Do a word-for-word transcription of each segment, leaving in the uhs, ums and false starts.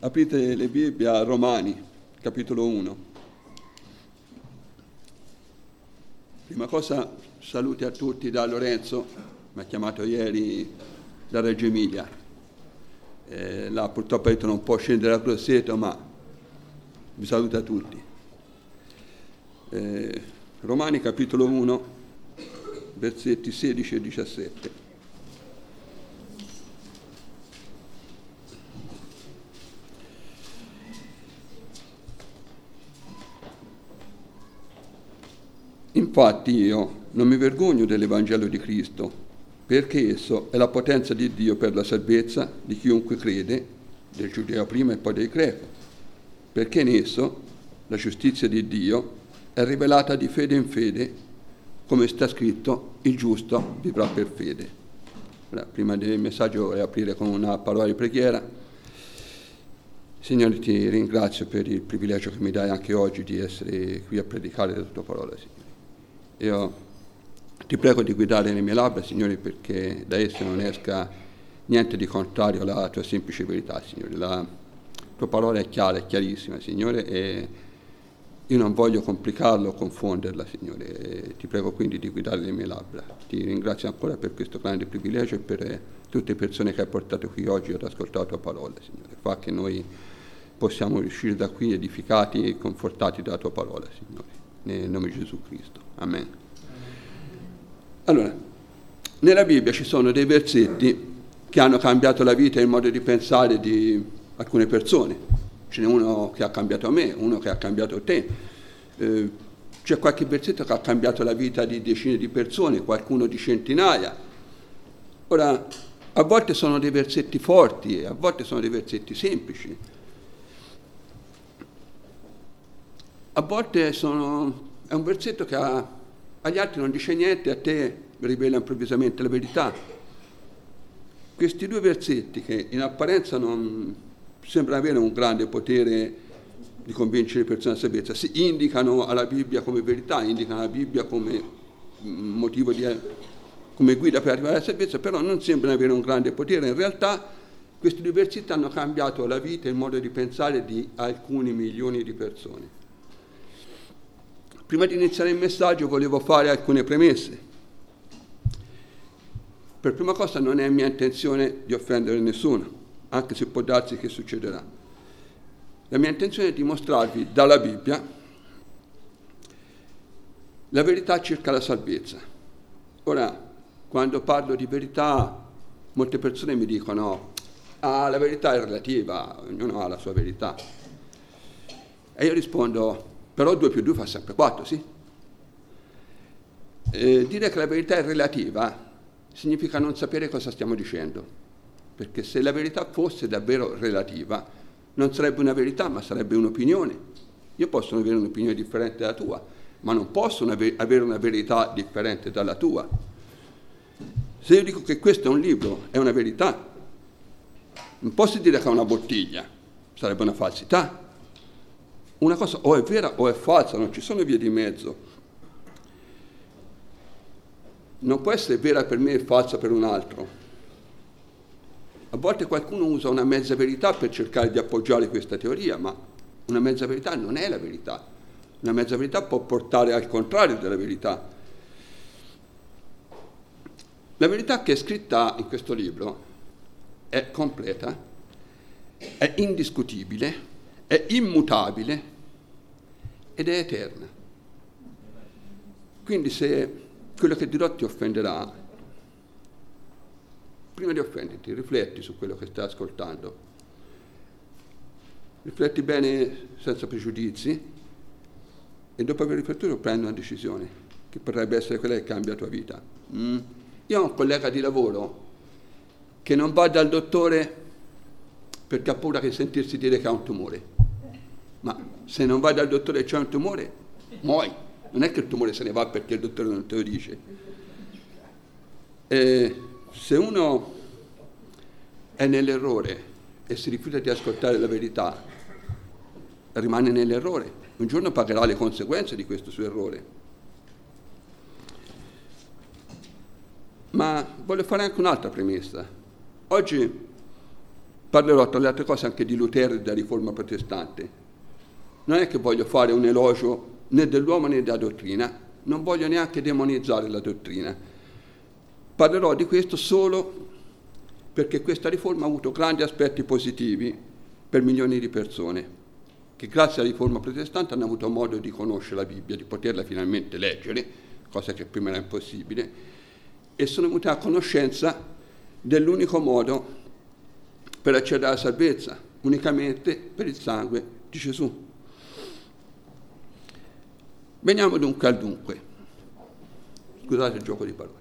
Aprite le Bibbie a Romani, capitolo uno. Prima cosa, saluti a tutti da Lorenzo, mi ha chiamato ieri da Reggio Emilia. Eh, là purtroppo ha detto non può scendere a Grosseto, ma vi saluta a tutti. Eh, Romani, capitolo uno, versetti sedici e diciassette. Infatti io non mi vergogno dell'Evangelo di Cristo, perché esso è la potenza di Dio per la salvezza di chiunque crede, del giudeo prima e poi del greco, perché in esso la giustizia di Dio è rivelata di fede in fede, come sta scritto, il giusto vivrà per fede. Ora, prima del messaggio vorrei aprire con una parola di preghiera. Signore, ti ringrazio per il privilegio che mi dai anche oggi di essere qui a predicare la tua parola, Signore. Io ti prego di guidare le mie labbra, Signore, perché da esse non esca niente di contrario alla tua semplice verità, Signore. La tua parola è chiara, è chiarissima, Signore, e io non voglio complicarla o confonderla, Signore. E ti prego quindi di guidare le mie labbra. Ti ringrazio ancora per questo grande privilegio e per tutte le persone che hai portato qui oggi ad ascoltare la tua parola, Signore. Fa che noi possiamo uscire da qui edificati e confortati dalla tua parola, Signore. Nel nome di Gesù Cristo. Amen. Allora, nella Bibbia ci sono dei versetti che hanno cambiato la vita e il modo di pensare di alcune persone. Ce n'è uno che ha cambiato me, uno che ha cambiato te. Eh, c'è qualche versetto che ha cambiato la vita di decine di persone, qualcuno di centinaia. Ora, a volte sono dei versetti forti e a volte sono dei versetti semplici. A volte sono, è un versetto che ha, agli altri non dice niente, a te rivela improvvisamente la verità. Questi due versetti, che in apparenza non sembrano avere un grande potere di convincere le persone a salvezza, si indicano alla Bibbia come verità, indicano la Bibbia come motivo di, come guida per arrivare alla salvezza, però non sembrano avere un grande potere. In realtà questi due versetti hanno cambiato la vita e il modo di pensare di alcuni milioni di persone. Prima di iniziare il messaggio volevo fare alcune premesse. Per prima cosa non è mia intenzione di offendere nessuno, anche se può darsi che succederà. La mia intenzione è di mostrarvi dalla Bibbia la verità circa la salvezza. Ora, quando parlo di verità, molte persone mi dicono ah, la verità è relativa, ognuno ha la sua verità. E io rispondo, però due più due fa sempre quattro, sì? Eh, dire che la verità è relativa significa non sapere cosa stiamo dicendo, perché se la verità fosse davvero relativa non sarebbe una verità, ma sarebbe un'opinione. Io posso avere un'opinione differente dalla tua, ma non posso avere una verità differente dalla tua. Se io dico che questo è un libro, è una verità, non posso dire che è una bottiglia, sarebbe una falsità. Una cosa o è vera o è falsa, non ci sono vie di mezzo. Non può essere vera per me e falsa per un altro. A volte qualcuno usa una mezza verità per cercare di appoggiare questa teoria, ma una mezza verità non è la verità. Una mezza verità può portare al contrario della verità. La verità che è scritta in questo libro è completa, è indiscutibile, è immutabile ed è eterna. Quindi se quello che dirò ti offenderà, prima di offenderti, rifletti su quello che stai ascoltando. Rifletti bene senza pregiudizi e dopo aver riflettuto prendi una decisione che potrebbe essere quella che cambia la tua vita. Mm. Io ho un collega di lavoro che non va dal dottore perché ha paura che sentirsi dire che ha un tumore. Ma se non vai dal dottore e c'è un tumore, muori. Non è che il tumore se ne va perché il dottore non te lo dice. E se uno è nell'errore e si rifiuta di ascoltare la verità, rimane nell'errore. Un giorno pagherà le conseguenze di questo suo errore. Ma voglio fare anche un'altra premessa. Oggi Parlerò tra le altre cose anche di Lutero e della riforma protestante. Non è che voglio fare un elogio né dell'uomo né della dottrina, non voglio neanche demonizzare la dottrina. Parlerò di questo solo perché questa riforma ha avuto grandi aspetti positivi per milioni di persone, che grazie alla riforma protestante hanno avuto modo di conoscere la Bibbia, di poterla finalmente leggere, cosa che prima era impossibile, e sono venuti a conoscenza dell'unico modo per accedere alla salvezza, unicamente per il sangue di Gesù. Veniamo dunque al dunque. Scusate il gioco di parole.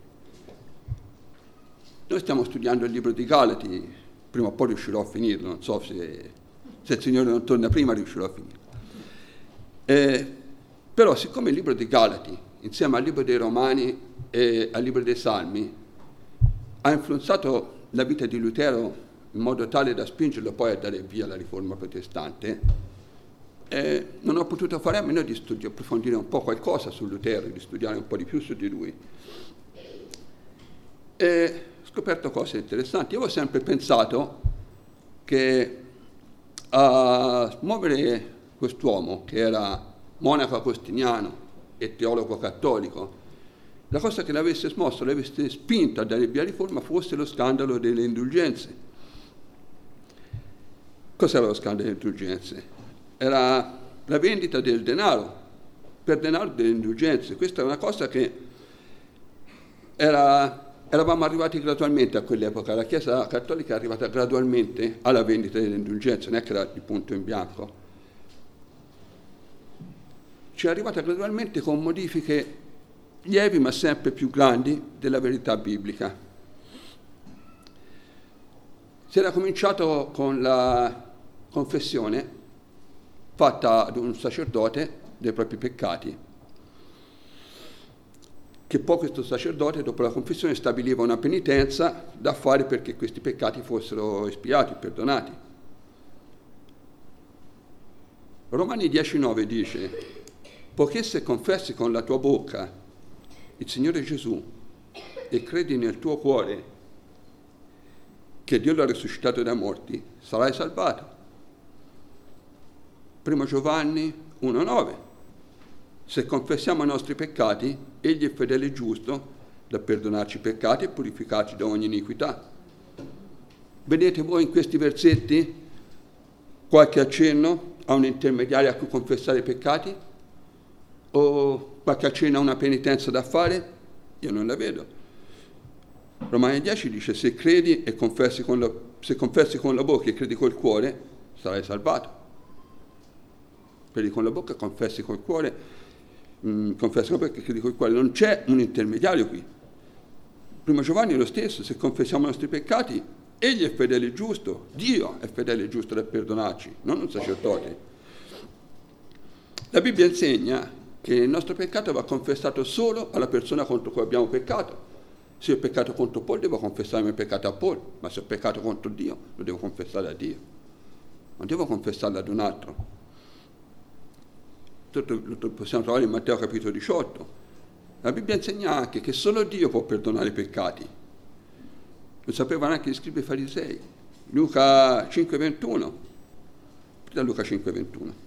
Noi stiamo studiando il libro di Galati, prima o poi riuscirò a finirlo, non so se, se il Signore non torna prima riuscirò a finirlo. Eh, però siccome il libro di Galati, insieme al libro dei Romani e al libro dei Salmi, ha influenzato la vita di Lutero in modo tale da spingerlo poi a dare via la riforma protestante, eh, non ho potuto fare a meno di studiare, approfondire un po' qualcosa su Lutero, di studiare un po' di più su di lui. E ho scoperto cose interessanti. Io avevo sempre pensato che a muovere quest'uomo, che era monaco agostiniano e teologo cattolico, la cosa che l'avesse smosso, l'avesse spinto a dare via riforma fosse lo scandalo delle indulgenze. Cos'era lo scandalo delle indulgenze? Era la vendita del denaro, per denaro delle indulgenze. Questa è una cosa che era, eravamo arrivati gradualmente a quell'epoca. La Chiesa cattolica è arrivata gradualmente alla vendita delle indulgenze, non è che era di punto in bianco. Ci è arrivata gradualmente con modifiche lievi ma sempre più grandi della verità biblica. Si era cominciato con la confessione fatta ad un sacerdote dei propri peccati, che poi questo sacerdote dopo la confessione stabiliva una penitenza da fare perché questi peccati fossero espiati, perdonati. Romani dieci nove dice: poiché se confessi con la tua bocca il Signore Gesù e credi nel tuo cuore che Dio l'ha risuscitato dai morti, sarai salvato. Primo Giovanni uno nove: se confessiamo i nostri peccati, Egli è fedele e giusto da perdonarci i peccati e purificarci da ogni iniquità. Vedete voi in questi versetti qualche accenno a un intermediario a cui confessare i peccati? O qualche accenno a una penitenza da fare? Io non la vedo. Romani dieci dice: se credi e confessi con la, se confessi con la bocca e credi col cuore, sarai salvato. Credi con la bocca, confessi col cuore, mh, confessi con la bocca e credi col cuore. Non c'è un intermediario qui. Primo Giovanni è lo stesso: se confessiamo i nostri peccati, Egli è fedele e giusto, Dio è fedele e giusto da perdonarci, non un sacerdote. La Bibbia insegna che il nostro peccato va confessato solo alla persona contro cui abbiamo peccato. Se ho peccato contro Paul, devo confessare il mio peccato a Paul, ma se ho peccato contro Dio, lo devo confessare a Dio. Non devo confessarlo ad un altro. Tutto lo possiamo trovare in Matteo capitolo diciotto. La Bibbia insegna anche che solo Dio può perdonare i peccati. Lo sapevano anche gli scribi e farisei. Luca cinque ventuno. Da Luca cinque ventuno.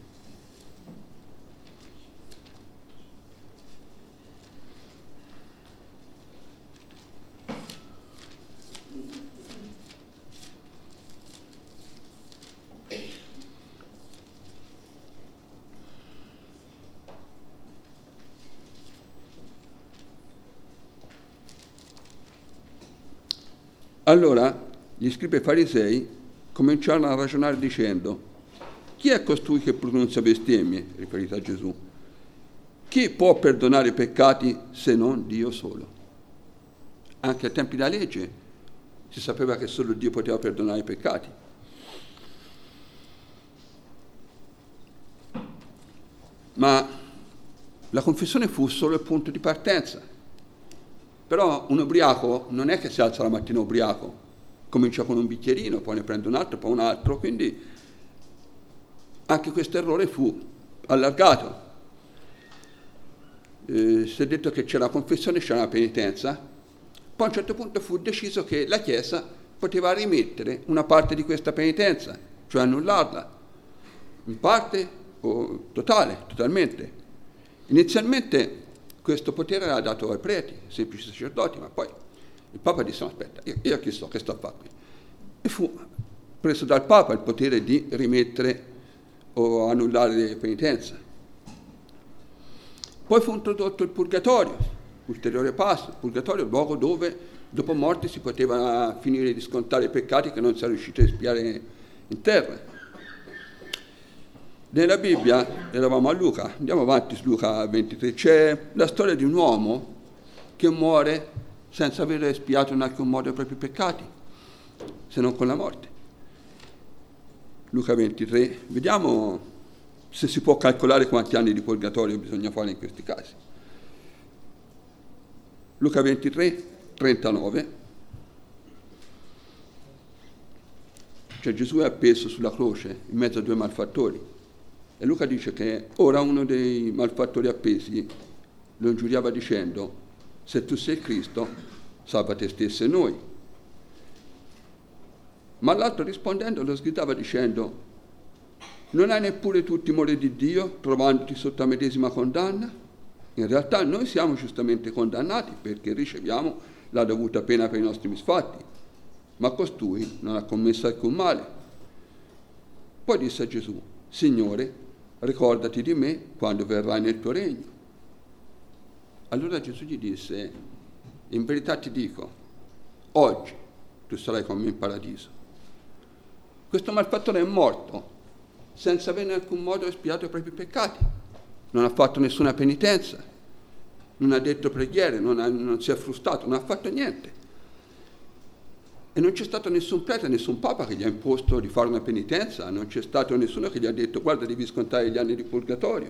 Allora gli scribi e farisei cominciarono a ragionare dicendo: chi è costui che pronuncia bestemmie, riferito a Gesù? Chi può perdonare i peccati se non Dio solo? Anche ai tempi della legge si sapeva che solo Dio poteva perdonare i peccati. Ma la confessione fu solo il punto di partenza. Però un ubriaco non è che si alza la mattina ubriaco, comincia con un bicchierino, poi ne prende un altro, poi un altro, quindi anche questo errore fu allargato. Eh, si è detto che c'era la confessione, c'era la penitenza, poi a un certo punto fu deciso che la Chiesa poteva rimettere una parte di questa penitenza, cioè annullarla, in parte o totale, totalmente. Inizialmente questo potere era dato ai preti, ai semplici sacerdoti, ma poi il Papa disse: no, aspetta, io, io chi sto, che sto a fare qui? E fu preso dal Papa il potere di rimettere o annullare le penitenze. Poi fu introdotto il purgatorio, ulteriore passo, il purgatorio è il luogo dove dopo morte si poteva finire di scontare i peccati che non si è riusciti a espiare in terra. Nella Bibbia, eravamo a Luca, andiamo avanti su Luca ventitré, c'è la storia di un uomo che muore senza aver espiato in alcun modo i propri peccati, se non con la morte. Luca ventitré, vediamo se si può calcolare quanti anni di purgatorio bisogna fare in questi casi. Luca ventitré, trentanove, cioè Gesù è appeso sulla croce in mezzo a due malfattori. E Luca dice che ora uno dei malfattori appesi lo ingiuriava dicendo: se tu sei il Cristo, salva te stesso e noi. Ma l'altro rispondendo lo sgridava dicendo: non hai neppure tu timore di Dio, trovandoti sotto la medesima condanna? In realtà noi siamo giustamente condannati perché riceviamo la dovuta pena per i nostri misfatti, ma costui non ha commesso alcun male. Poi disse a Gesù: Signore, ricordati di me quando verrai nel tuo regno. Allora Gesù gli disse: in verità ti dico, oggi tu sarai con me in paradiso. Questo malfattore è morto senza aver in alcun modo espiato i propri peccati, non ha fatto nessuna penitenza, non ha detto preghiere, non, ha, non si è frustato, non ha fatto niente. E non c'è stato nessun prete, nessun papa che gli ha imposto di fare una penitenza, non c'è stato nessuno che gli ha detto: guarda, devi scontare gli anni di purgatorio.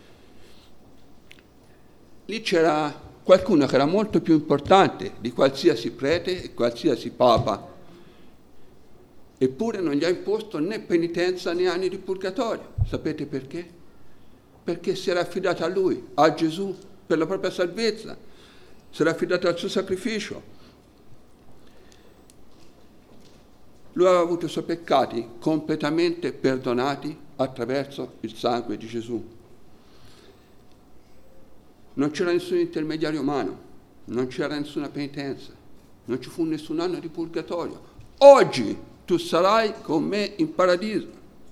Lì c'era qualcuno che era molto più importante di qualsiasi prete e qualsiasi papa, eppure non gli ha imposto né penitenza né anni di purgatorio. Sapete perché? Perché si era affidato a lui, a Gesù, per la propria salvezza, si era affidato al suo sacrificio. Lui aveva avuto i suoi peccati completamente perdonati attraverso il sangue di Gesù. Non c'era nessun intermediario umano, non c'era nessuna penitenza, non ci fu nessun anno di purgatorio. Oggi tu sarai con me in paradiso.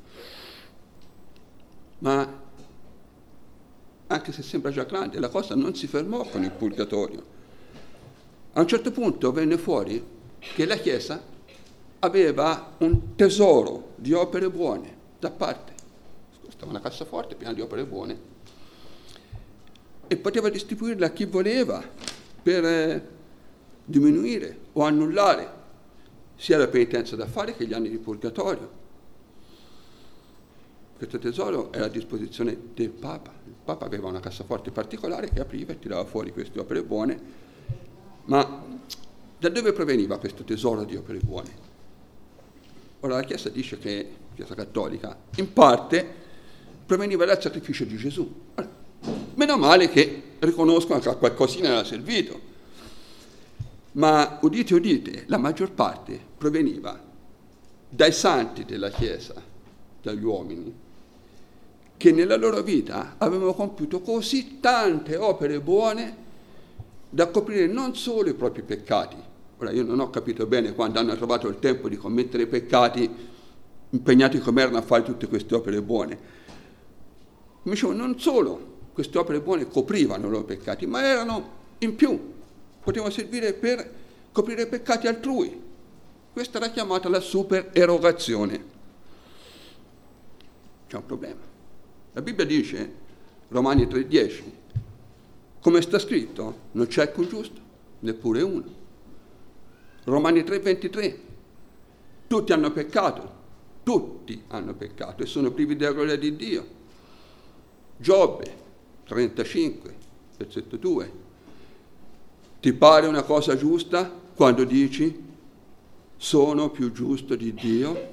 Ma anche se sembra già grande, la cosa non si fermò con il purgatorio. A un certo punto venne fuori che la Chiesa aveva un tesoro di opere buone da parte. Stava una cassaforte piena di opere buone e poteva distribuirle a chi voleva per eh, diminuire o annullare sia la penitenza da fare che gli anni di purgatorio. Questo tesoro era a disposizione del Papa. Il Papa aveva una cassaforte particolare che apriva e tirava fuori queste opere buone. Ma da dove proveniva questo tesoro di opere buone? Ora la Chiesa dice che, la Chiesa cattolica, in parte proveniva dal sacrificio di Gesù. Allora, meno male che riconoscono che a qualcosina era servito. Ma udite, udite, la maggior parte proveniva dai santi della Chiesa, dagli uomini, che nella loro vita avevano compiuto così tante opere buone da coprire non solo i propri peccati. Ora, io non ho capito bene quando hanno trovato il tempo di commettere peccati, impegnati come erano a fare tutte queste opere buone. Mi dicevo, non solo queste opere buone coprivano i loro peccati, ma erano in più, potevano servire per coprire i peccati altrui. Questa era chiamata la supererogazione. C'è un problema. La Bibbia dice, Romani tre dieci, come sta scritto, non c'è alcun giusto, neppure uno. Romani tre ventitré, tutti hanno peccato, tutti hanno peccato e sono privi della gloria di Dio. Giobbe trentacinque, versetto due, ti pare una cosa giusta quando dici sono più giusto di Dio?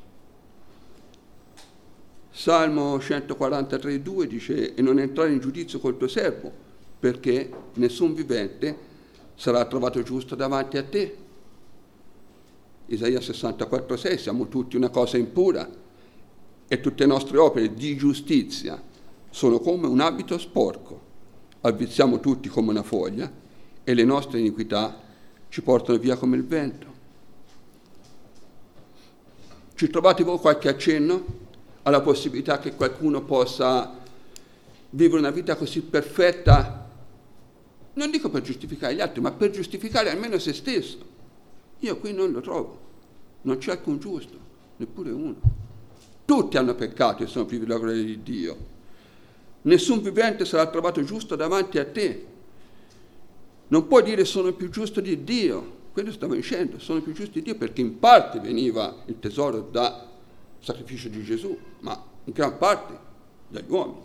Salmo centoquarantatré due dice: e non entrare in giudizio col tuo servo, perché nessun vivente sarà trovato giusto davanti a te. Isaia sessantaquattro sei, siamo tutti una cosa impura e tutte le nostre opere di giustizia sono come un abito sporco. Avvizziamo tutti come una foglia e le nostre iniquità ci portano via come il vento. Ci trovate voi qualche accenno alla possibilità che qualcuno possa vivere una vita così perfetta, non dico per giustificare gli altri, ma per giustificare almeno se stesso? Io qui non lo trovo, non c'è alcun giusto, neppure uno. Tutti hanno peccato e sono privi della gloria di Dio. Nessun vivente sarà trovato giusto davanti a te. Non puoi dire sono più giusto di Dio. Quello stavo dicendo, sono più giusto di Dio perché in parte veniva il tesoro dal sacrificio di Gesù, ma in gran parte dagli uomini.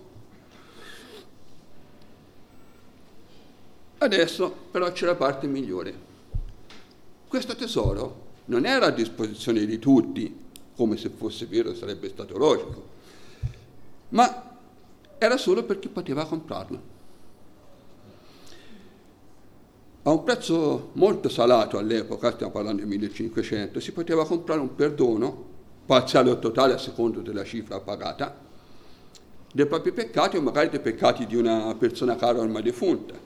Adesso però c'è la parte migliore. Questo tesoro non era a disposizione di tutti, come se fosse vero sarebbe stato logico, ma era solo per chi poteva comprarlo. A un prezzo molto salato all'epoca, stiamo parlando del millecinquecento, si poteva comprare un perdono, parziale o totale a seconda della cifra pagata, dei propri peccati o magari dei peccati di una persona cara ormai defunta.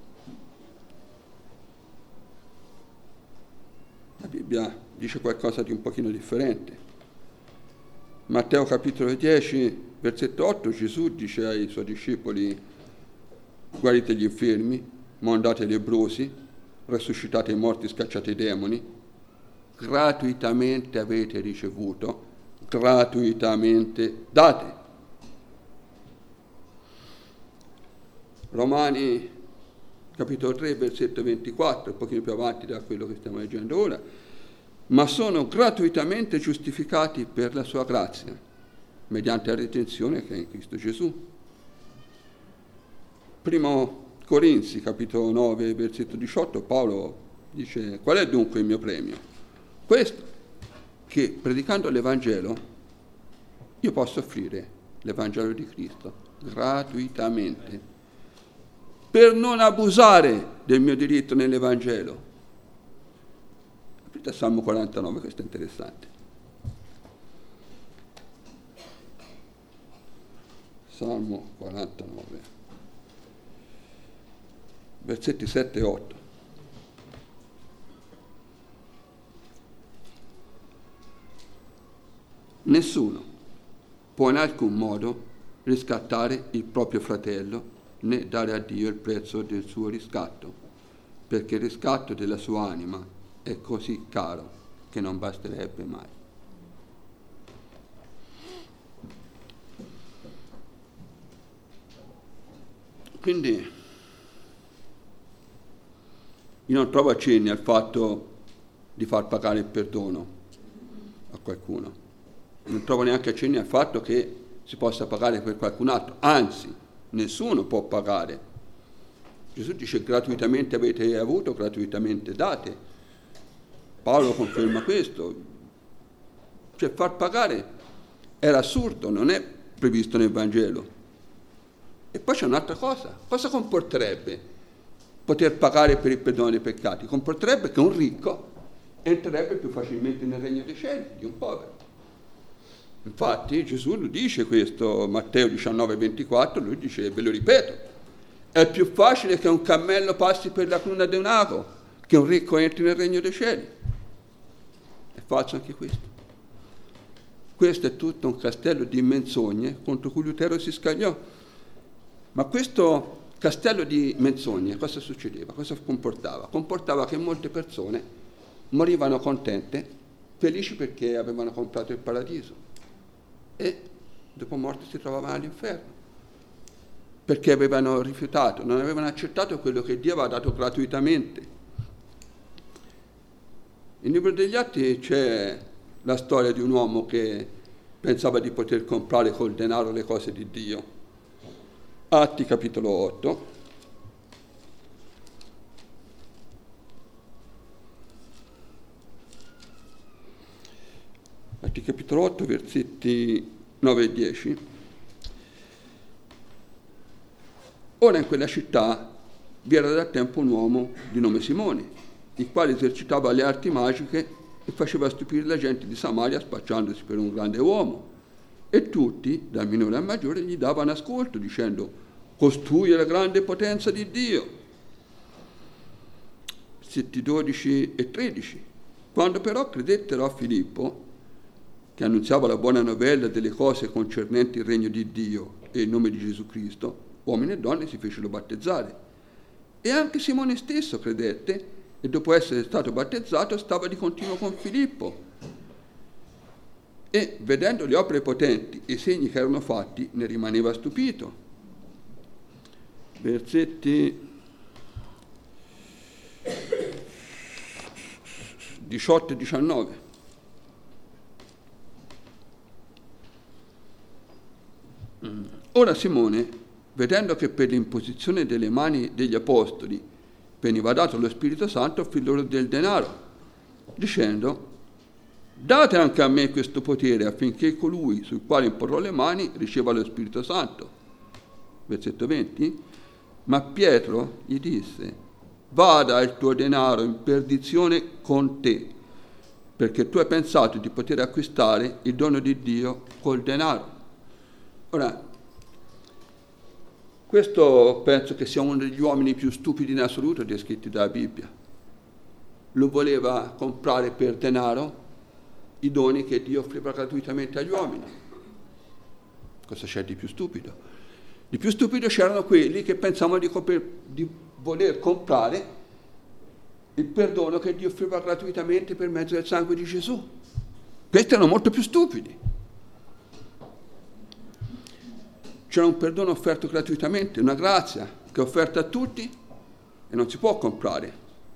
La Bibbia dice qualcosa di un pochino differente. Matteo capitolo dieci, versetto otto, Gesù dice ai suoi discepoli: guarite gli infermi, mondate i lebbrosi, resuscitate i morti, scacciate i demoni, gratuitamente avete ricevuto, gratuitamente date. Romani capitolo tre, versetto ventiquattro, un pochino più avanti da quello che stiamo leggendo ora, ma sono gratuitamente giustificati per la sua grazia, mediante la redenzione che è in Cristo Gesù. Primo Corinzi, capitolo nove, versetto diciotto, Paolo dice: qual è dunque il mio premio? Questo, che predicando l'Evangelo io posso offrire l'Evangelo di Cristo gratuitamente, per non abusare del mio diritto nell'Evangelo. Aprite Salmo quarantanove, questo è interessante. Salmo quarantanove, versetti sette e otto. Nessuno può in alcun modo riscattare il proprio fratello né dare a Dio il prezzo del suo riscatto, perché il riscatto della sua anima è così caro che non basterebbe mai. Quindi io non trovo accenni al fatto di far pagare il perdono a qualcuno, non trovo neanche accenni al fatto che si possa pagare per qualcun altro, anzi nessuno può pagare. Gesù dice: gratuitamente avete avuto, gratuitamente date. Paolo conferma questo. Cioè far pagare era assurdo, non è previsto nel Vangelo. E poi c'è un'altra cosa. Cosa comporterebbe poter pagare per il perdono dei peccati? Comporterebbe che un ricco entrerebbe più facilmente nel regno dei cieli di un povero. Infatti Gesù lo dice questo, Matteo diciannove ventiquattro, lui dice, ve lo ripeto, è più facile che un cammello passi per la cruna di un ago che un ricco entri nel regno dei cieli. È falso anche questo. Questo è tutto un castello di menzogne contro cui Lutero si scagliò. Ma questo castello di menzogne cosa succedeva? Cosa comportava? Comportava che molte persone morivano contente, felici perché avevano comprato il paradiso. E dopo morte si trovavano all'inferno, perché avevano rifiutato, non avevano accettato quello che Dio aveva dato gratuitamente. Nel libro degli Atti c'è la storia di un uomo che pensava di poter comprare col denaro le cose di Dio. Atti capitolo otto. Atti capitolo otto, versetti nove e dieci. Ora in quella città vi era da tempo un uomo di nome Simone, il quale esercitava le arti magiche e faceva stupire la gente di Samaria spacciandosi per un grande uomo. E tutti, dal minore al maggiore, gli davano ascolto, dicendo: costui è la grande potenza di Dio. Versetti dodici e tredici. Quando però credettero a Filippo, che annunziava la buona novella delle cose concernenti il regno di Dio e il nome di Gesù Cristo, uomini e donne si fecero battezzare. E anche Simone stesso credette, e dopo essere stato battezzato stava di continuo con Filippo. E vedendo le opere potenti e i segni che erano fatti, ne rimaneva stupito. Versetti diciotto e diciannove. Ora Simone, vedendo che per l'imposizione delle mani degli apostoli veniva dato lo Spirito Santo, offrì loro del denaro, dicendo: date anche a me questo potere affinché colui sul quale imporrò le mani riceva lo Spirito Santo. Versetto venti. Ma Pietro gli disse: vada il tuo denaro in perdizione con te, perché tu hai pensato di poter acquistare il dono di Dio col denaro. Ora, questo penso che sia uno degli uomini più stupidi in assoluto descritti dalla Bibbia. Lo voleva comprare per denaro i doni che Dio offriva gratuitamente agli uomini. Cosa c'è di più stupido? Di più stupido c'erano quelli che pensavano di, coper- di voler comprare il perdono che Dio offriva gratuitamente per mezzo del sangue di Gesù. Questi erano molto più stupidi. C'era un perdono offerto gratuitamente, una grazia che è offerta a tutti e non si può comprare.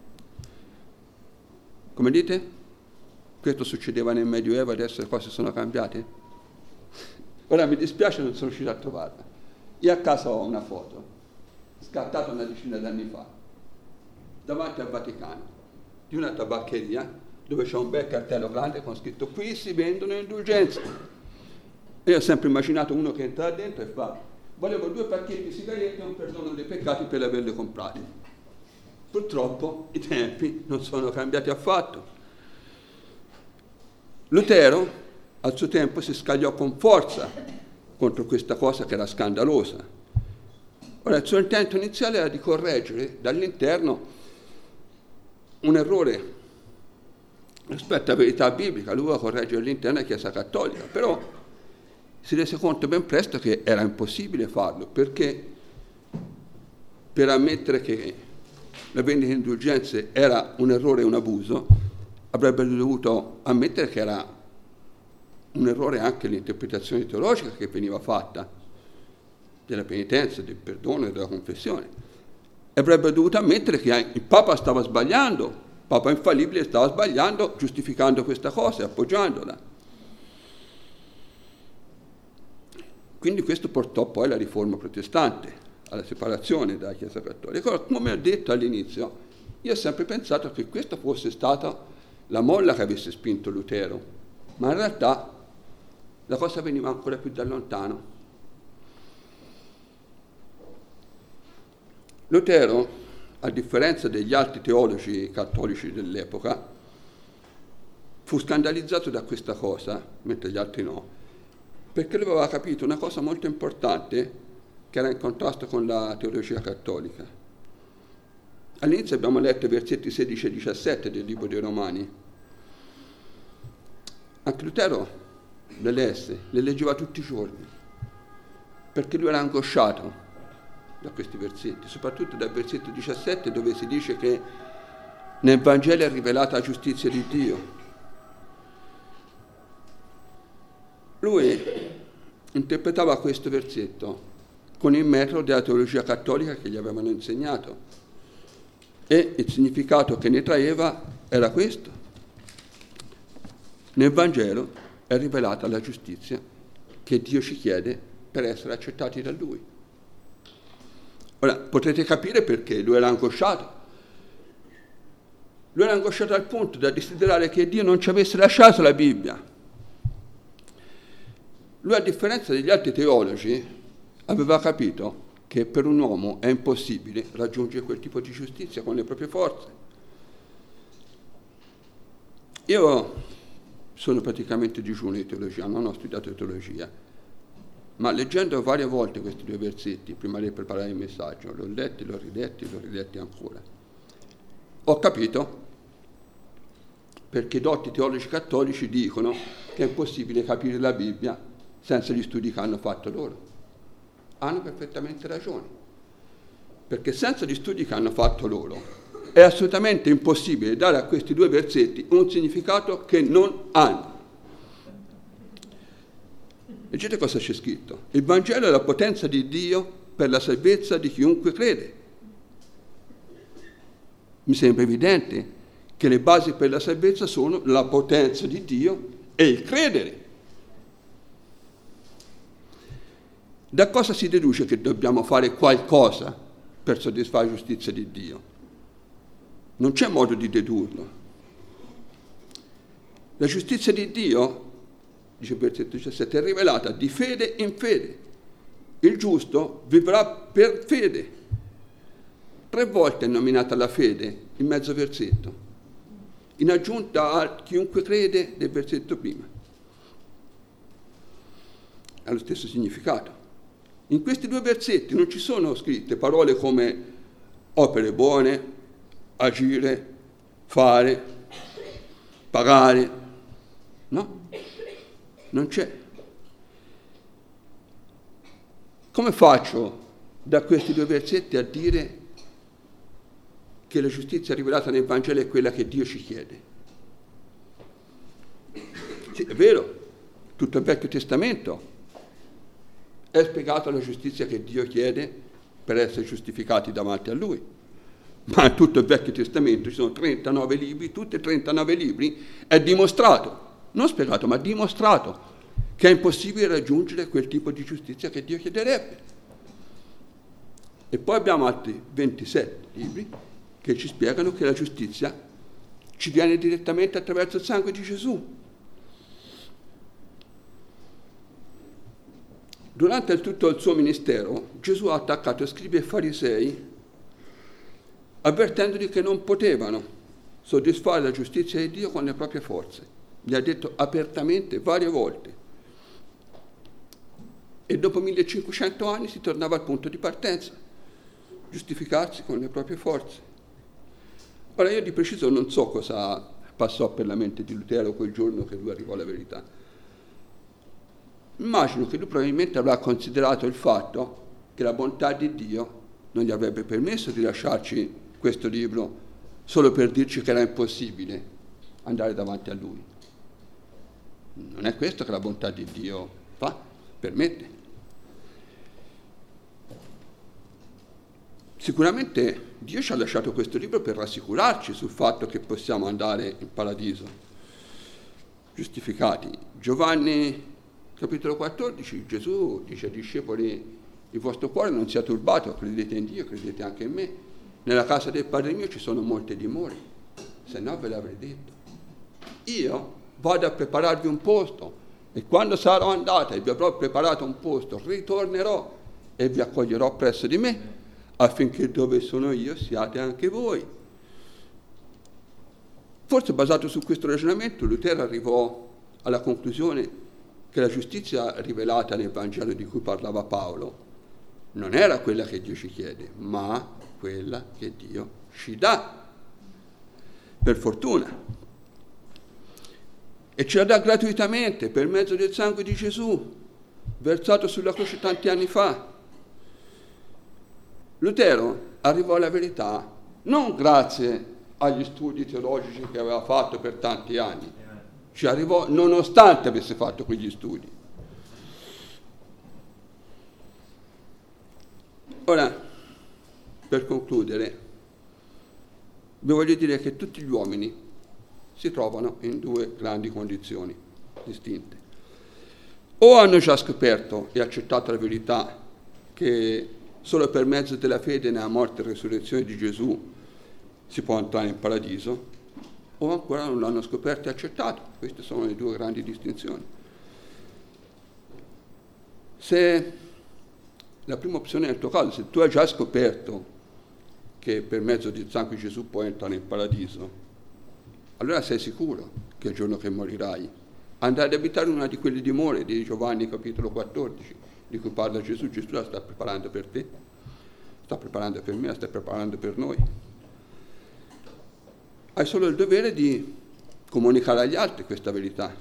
Come dite? Questo succedeva nel Medioevo, adesso le cose sono cambiate? Ora mi dispiace, non sono riuscito a trovarla. Io a casa ho una foto, scattata una decina d'anni fa, davanti al Vaticano, di una tabaccheria dove c'è un bel cartello grande con scritto: qui si vendono indulgenze. E io ho sempre immaginato uno che entra dentro e fa: volevo due pacchetti di sigarette e un perdono dei peccati per averle comprate. Purtroppo i tempi non sono cambiati affatto. Lutero al suo tempo si scagliò con forza contro questa cosa che era scandalosa. Ora, il suo intento iniziale era di correggere dall'interno un errore rispetto alla verità biblica. Lui voleva correggere all'interno la Chiesa Cattolica, però si rese conto ben presto che era impossibile farlo, perché per ammettere che la vendita di indulgenze era un errore e un abuso, avrebbe dovuto ammettere che era un errore anche l'interpretazione teologica che veniva fatta della penitenza, del perdono e della confessione. E avrebbe dovuto ammettere che il Papa stava sbagliando, il Papa infallibile stava sbagliando, giustificando questa cosa e appoggiandola. Quindi questo portò poi alla riforma protestante, alla separazione dalla Chiesa Cattolica. Come ho detto all'inizio, io ho sempre pensato che questa fosse stata la molla che avesse spinto Lutero, ma in realtà la cosa veniva ancora più da lontano. Lutero, a differenza degli altri teologi cattolici dell'epoca, fu scandalizzato da questa cosa, mentre gli altri no, perché lui aveva capito una cosa molto importante che era in contrasto con la teologia cattolica. All'inizio abbiamo letto i versetti sedici e diciassette del libro dei Romani. Anche Lutero le lesse, le leggeva tutti i giorni, perché lui era angosciato da questi versetti, soprattutto dal versetto diciassette, dove si dice che nel Vangelo è rivelata la giustizia di Dio. Lui interpretava questo versetto con il metodo della teologia cattolica che gli avevano insegnato, e il significato che ne traeva era questo: nel Vangelo è rivelata la giustizia che Dio ci chiede per essere accettati da Lui. Ora, potrete capire perché lui era angosciato. Lui era angosciato al punto da desiderare che Dio non ci avesse lasciato la Bibbia. Lui, a differenza degli altri teologi, aveva capito che per un uomo è impossibile raggiungere quel tipo di giustizia con le proprie forze. Io sono praticamente digiuno di teologia, non ho studiato teologia, ma leggendo varie volte questi due versetti, prima di preparare il messaggio, l'ho letti, l'ho riletti, l'ho riletti ancora, ho capito perché i dotti teologi cattolici dicono che è impossibile capire la Bibbia senza gli studi che hanno fatto loro. Hanno perfettamente ragione, perché senza gli studi che hanno fatto loro è assolutamente impossibile dare a questi due versetti un significato che non hanno. Leggete cosa c'è scritto. Il Vangelo è la potenza di Dio per la salvezza di chiunque crede. Mi sembra evidente che le basi per la salvezza sono la potenza di Dio e il credere. Da cosa si deduce che dobbiamo fare qualcosa per soddisfare la giustizia di Dio? Non c'è modo di dedurlo. La giustizia di Dio, dice il versetto diciassette, è rivelata di fede in fede. Il giusto vivrà per fede. Tre volte è nominata la fede in mezzo versetto, in aggiunta a chiunque crede del versetto prima. Ha lo stesso significato. In questi due versetti non ci sono scritte parole come opere buone, agire, fare, pagare. No, non c'è. Come faccio da questi due versetti a dire che la giustizia rivelata nel Vangelo è quella che Dio ci chiede? Sì, è vero, tutto il Vecchio Testamento è spiegato la giustizia che Dio chiede per essere giustificati davanti a Lui. Ma in tutto il Vecchio Testamento ci sono trentanove libri, tutti e trentanove libri è dimostrato, non spiegato, ma dimostrato, che è impossibile raggiungere quel tipo di giustizia che Dio chiederebbe. E poi abbiamo altri ventisette libri che ci spiegano che la giustizia ci viene direttamente attraverso il sangue di Gesù. Durante tutto il suo ministero, Gesù ha attaccato scribi e farisei avvertendoli che non potevano soddisfare la giustizia di Dio con le proprie forze. Gli ha detto apertamente varie volte. E dopo millecinquecento anni si tornava al punto di partenza, giustificarsi con le proprie forze. Ora io di preciso non so cosa passò per la mente di Lutero quel giorno che lui arrivò alla verità. Immagino che lui probabilmente avrà considerato il fatto che la bontà di Dio non gli avrebbe permesso di lasciarci questo libro solo per dirci che era impossibile andare davanti a Lui. Non è questo che la bontà di Dio fa, permette. Sicuramente Dio ci ha lasciato questo libro per rassicurarci sul fatto che possiamo andare in paradiso, giustificati. Giovanni capitolo quattordici, Gesù dice ai discepoli: il vostro cuore non sia turbato, credete in Dio, credete anche in me. Nella casa del Padre mio ci sono molte dimore, se no ve l'avrei detto. Io vado a prepararvi un posto e quando sarò andata e vi avrò preparato un posto, ritornerò e vi accoglierò presso di me, affinché dove sono io siate anche voi. Forse basato su questo ragionamento, Lutero arrivò alla conclusione che la giustizia rivelata nel Vangelo di cui parlava Paolo non era quella che Dio ci chiede, ma quella che Dio ci dà, per fortuna. E ce la dà gratuitamente per mezzo del sangue di Gesù, versato sulla croce tanti anni fa. Lutero arrivò alla verità non grazie agli studi teologici che aveva fatto per tanti anni, ci arrivò nonostante avesse fatto quegli studi. Ora, per concludere, vi voglio dire che tutti gli uomini si trovano in due grandi condizioni distinte. O hanno già scoperto e accettato la verità che solo per mezzo della fede nella morte e resurrezione di Gesù si può entrare in paradiso, o ancora non l'hanno scoperto e accettato. Queste sono le due grandi distinzioni. Se la prima opzione è il tuo caso, se tu hai già scoperto che per mezzo del sangue di Gesù puoi entrare in paradiso, allora sei sicuro che il giorno che morirai andrai ad abitare in una di quelle dimore di Giovanni capitolo quattordici, di cui parla Gesù. Gesù la sta preparando per te, sta preparando per me, la sta preparando per noi. Hai solo il dovere di comunicare agli altri questa verità.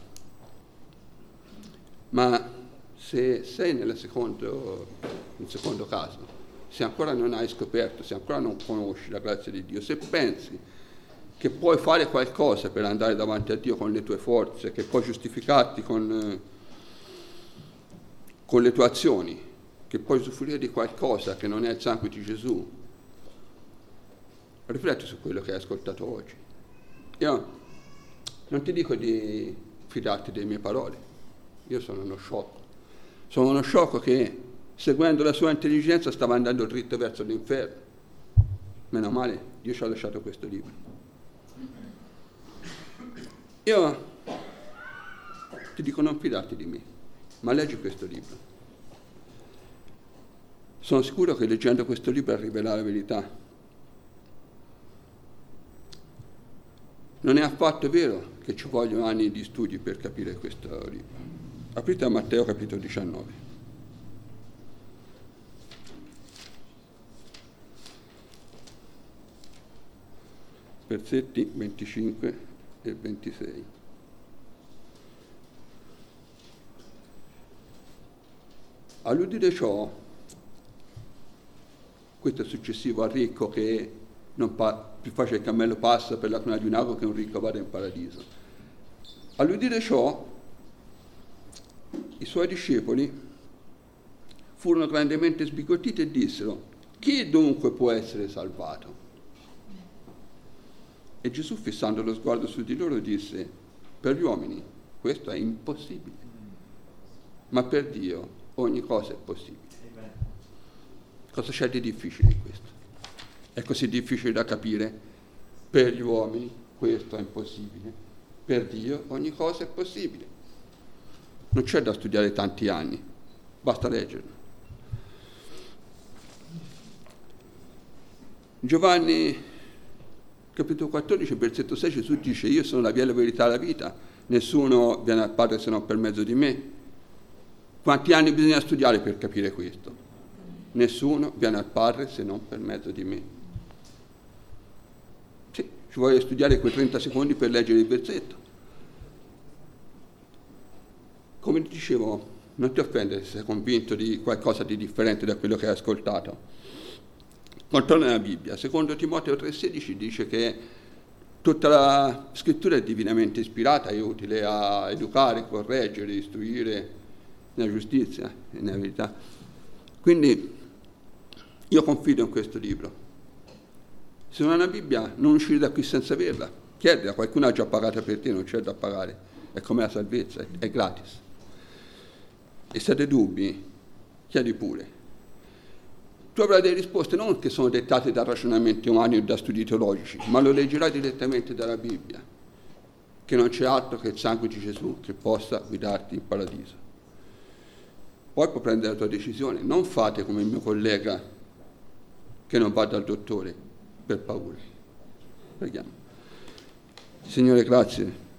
Ma se sei nel secondo, nel secondo caso, se ancora non hai scoperto, se ancora non conosci la grazia di Dio, se pensi che puoi fare qualcosa per andare davanti a Dio con le tue forze, che puoi giustificarti con, con le tue azioni, che puoi usufruire di qualcosa che non è il sangue di Gesù, rifletti su quello che hai ascoltato oggi. Io non ti dico di fidarti delle mie parole, io sono uno sciocco, sono uno sciocco che seguendo la sua intelligenza stava andando dritto verso l'inferno. Meno male, Dio ci ha lasciato questo libro. Io ti dico non fidarti di me, ma leggi questo libro. Sono sicuro che leggendo questo libro arriverà la verità. Non è affatto vero che ci vogliono anni di studi per capire questo libro. Aprite a Matteo capitolo diciannove. Versetti venticinque e ventisei. All'udire ciò, questo è successivo al ricco che non pa- più facile il cammello passa per la cruna di un ago che un ricco vada in paradiso. All'udire ciò, i suoi discepoli furono grandemente sbigottiti e dissero: chi dunque può essere salvato? E Gesù, fissando lo sguardo su di loro, disse: per gli uomini questo è impossibile, ma per Dio ogni cosa è possibile. Cosa c'è di difficile in questo? È così difficile da capire? Per gli uomini questo è impossibile, per Dio ogni cosa è possibile. Non c'è da studiare tanti anni, basta leggerlo. Giovanni capitolo quattordici, versetto sei, Gesù dice: io sono la via, la verità e la vita, nessuno viene al Padre se non per mezzo di me. Quanti anni bisogna studiare per capire questo? Nessuno viene al Padre se non per mezzo di me. Sì, ci vuole studiare quei trenta secondi per leggere il versetto. Come dicevo, non ti offendere se sei convinto di qualcosa di differente da quello che hai ascoltato. Contorno alla Bibbia, secondo Timoteo tre sedici dice che tutta la scrittura è divinamente ispirata e utile a educare, correggere, istruire nella giustizia e nella verità. Quindi io confido in questo libro. Se non hai una Bibbia, non uscire da qui senza averla. Chiedila, qualcuno ha già pagato per te, non c'è da pagare. È come la salvezza, è, è gratis. E se hai dubbi, chiedi pure. Tu avrai delle risposte non che sono dettate da ragionamenti umani o da studi teologici, ma lo leggerai direttamente dalla Bibbia, che non c'è altro che il sangue di Gesù che possa guidarti in paradiso. Poi puoi prendere la tua decisione. Non fate come il mio collega che non va dal dottore per paura. Preghiamo. Signore, grazie